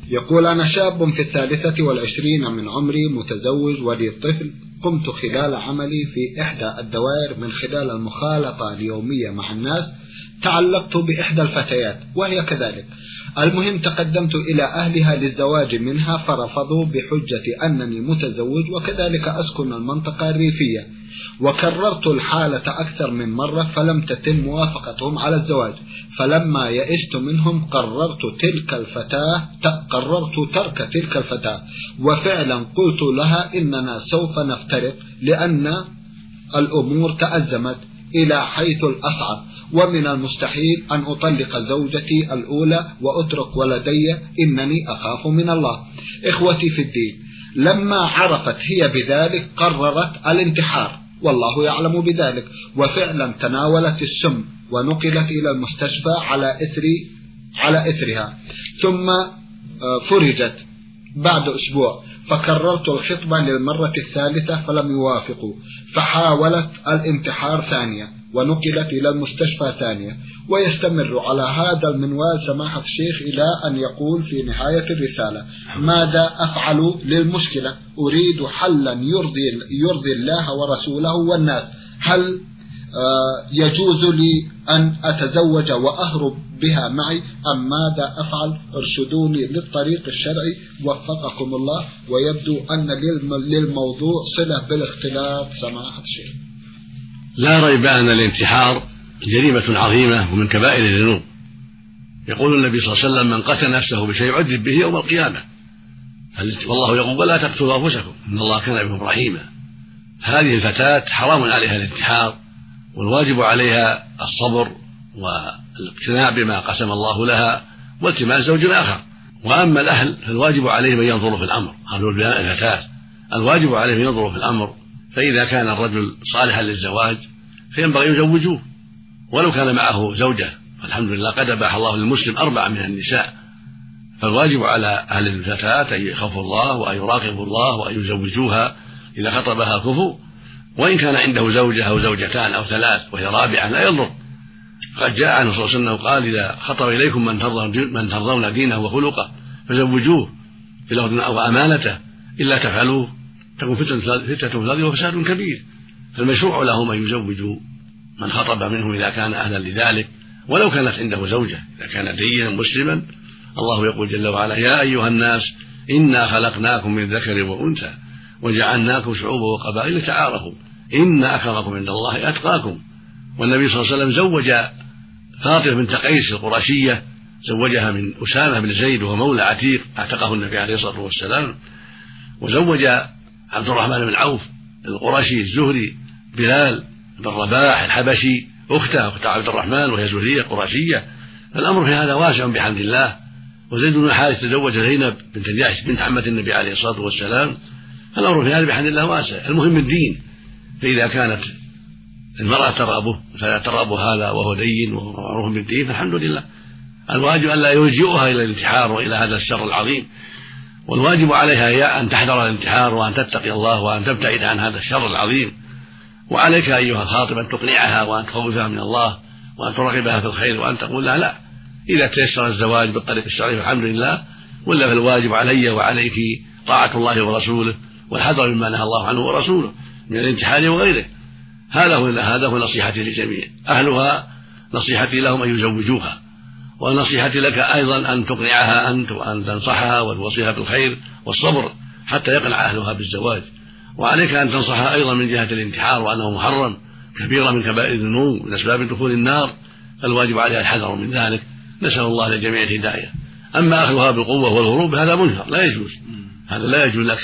يقول: أنا شاب في 23 من عمري، متزوج ولي طفل. قمت خلال عملي في إحدى الدوائر من خلال المخالطة اليومية مع الناس تعلقت بإحدى الفتيات وهي كذلك. المهم تقدمت إلى أهلها للزواج منها فرفضوا بحجة أنني متزوج وكذلك أسكن المنطقة الريفية، وكررت الحالة أكثر من مرة فلم تتم موافقتهم على الزواج. فلما يئست منهم قررت ترك تلك الفتاة، وفعلا قلت لها إننا سوف نفترق لأن الأمور تأزمت إلى حيث الأصعب، ومن المستحيل أن أطلق زوجتي الأولى وأترك ولدي، إنني أخاف من الله. إخوتي في الدين، لما عرفت هي بذلك قررت الانتحار والله يعلم بذلك، وفعلا تناولت السم ونقلت إلى المستشفى على إثرها، ثم فرجت بعد أسبوع. فكررت الخطبة للمرة الثالثة فلم يوافقوا، فحاولت الانتحار ثانية ونقلت إلى المستشفى ثانية، ويستمر على هذا المنوال سماحة الشيخ إلى أن يقول في نهاية الرسالة: ماذا أفعل للمشكلة؟ أريد حلا يرضي الله ورسوله والناس. هل يجوز لي أن أتزوج وأهرب بها معي أم ماذا أفعل؟ ارشدوني للطريق الشرعي وفقكم الله. ويبدو أن للموضوع صلة بالاختلاط سماحة الشيخ. لا ريب أن الانتحار جريمة عظيمة ومن كبائر الذنوب. يقول النبي صلى الله عليه وسلم: من قتل نفسه بشيء يعذب به يوم القيامة. والله يقول: ولا تقتلوا أنفسكم إن الله كان بكم رحيما. هذه الفتاة حرام عليها الانتحار، والواجب عليها الصبر والاقتناع بما قسم الله لها والتماس زوج آخر. وأما الأهل فالواجب عليهم أن ينظروا في الأمر. قالوا الفتاة الواجب عليهم ينظروا في الأمر، فإذا كان الرجل صالحا للزواج فينبغي يزوجوه ولو كان معه زوجة. فالحمد لله قد أباح الله للمسلم 4 من النساء، فالواجب على أهل الفتاة أن يخافوا الله وأن يراقبوا الله وأن يزوجوها إذا خطبها كفوا، وإن كان عنده زوجة أو زوجتان أو 3 وهي رابعة لا يضر. قد جاء عنه صلى الله عليه وسلم قال: إذا خطب إليكم من ترضون دينه وخلقه فزوجوه أو أمانته، إلا تفعلوه تكون فتنة في الأرض وفساد كبير. فالمشروع لهم أن يزوجوا من خطب منهم إذا كان أهلا لذلك، ولو كانت عنده زوجة. إذا كان دينا مسلما، الله يقول جل وعلا: يا أيها الناس إنا خلقناكم من ذكر وأنثى وجعلناكم شعوبا وقبائل تعارفوا إن أكرمكم عند الله أتقاكم. والنبي صلى الله عليه وسلم زوج فاطمة بنت قيس القرشية، زوجها من أسامة بن زيد وهو مولى عتيق اعتقه النبي عليه الصلاة والسلام. وزوج عبد الرحمن بن عوف القرشي الزهري بلال بن رباح الحبشي أخت عبد الرحمن وهي زهرية قرشية. فالأمر في هذا واسع بحمد الله. وزيد بن حارث تزوج زينب بنت جحش بنت عمة النبي عليه الصلاة والسلام. فالأمر في هذا بحمد الله واسع. المهم الدين، فإذا كانت المرأة ترغب هذا وهو دين وهو معروف بالدين فالحمد لله. الواجب أن لا يلجئها إلى الانتحار وإلى هذا الشر العظيم، والواجب عليها هي أن تحذر الانتحار وأن تتقي الله وأن تبتعد عن هذا الشر العظيم. وعليك أيها الخاطب أن تقنعها وأن تخوفها من الله وأن ترغبها في الخير وأن تقول لها لا، إذا تيسر الزواج بالطريق الشرعي فالحمد لله، ولا فالواجب علي وعليك طاعة الله ورسوله والحذر مما نهى الله عنه ورسوله من الانتحار وغيره. هذا هو نصيحتي للجميع. أهلها نصيحتي لهم أن يزوجوها، ونصيحتي لك أيضا أن تقنعها أنت وأن تنصحها وتوصيها بالخير والصبر حتى يقنع أهلها بالزواج. وعليك أن تنصحها أيضا من جهة الانتحار وأنه محرم كبيرة من كبائر الذنوب من أسباب دخول النار، فالواجب عليها الحذر من ذلك. نسأل الله للجميع الهداية. أما أخذها بالقوة والهروب هذا منكر لا يجوز، هذا لا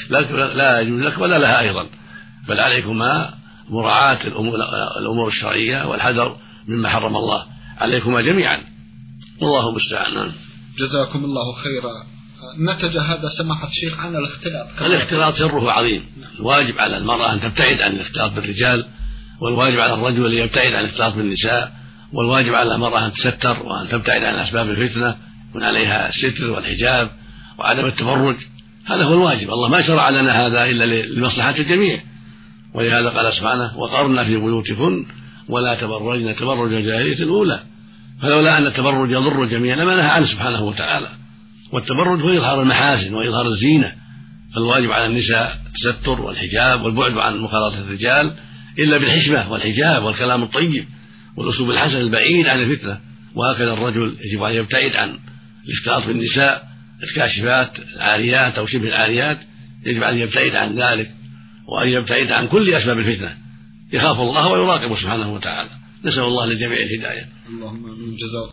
يجوز لك ولا لها أيضا، بل عليكما مراعاة الأمور الشرعية والحذر مما حرم الله عليكما جميعا، والله المستعان. جزاكم الله خيرا. نتج هذا سماحة الشيخ عن الاختلاط. الاختلاط شره عظيم. الواجب على المرأة أن تبتعد عن الاختلاط بالرجال، والواجب على الرجل أن يبتعد عن الاختلاط بالنساء، والواجب على المرأة أن تستر وأن تبتعد عن أسباب الفتنة، يكون عليها الستر والحجاب وعدم التبرج. هذا هو الواجب. الله ما شرع لنا هذا إلا لمصلحة الجميع، ولهذا قال سبحانه: وقرنا في بيوتكن ولا تبرجن تبرج الجاهلية الأولى. فلولا أن التبرج يضر الجميع لما نهى عنه سبحانه وتعالى. والتبرج هو إظهار المحاسن وإظهار الزينة، فالواجب على النساء التستر والحجاب والبعد عن مخالطة الرجال إلا بالحشمة والحجاب والكلام الطيب والأسلوب الحسن البعيد عن الفتنة. وهكذا الرجل يجب أن يبتعد عن الاختلاط بالنساء الكاشفات العاريات أو شبه العاريات، يجب أن يبتعد عن ذلك وأن يبتعد عن كل أسباب الفتنة، يخاف الله ويراقب سبحانه وتعالى. نسأل الله للجميع الهداية. اللهم من جزاك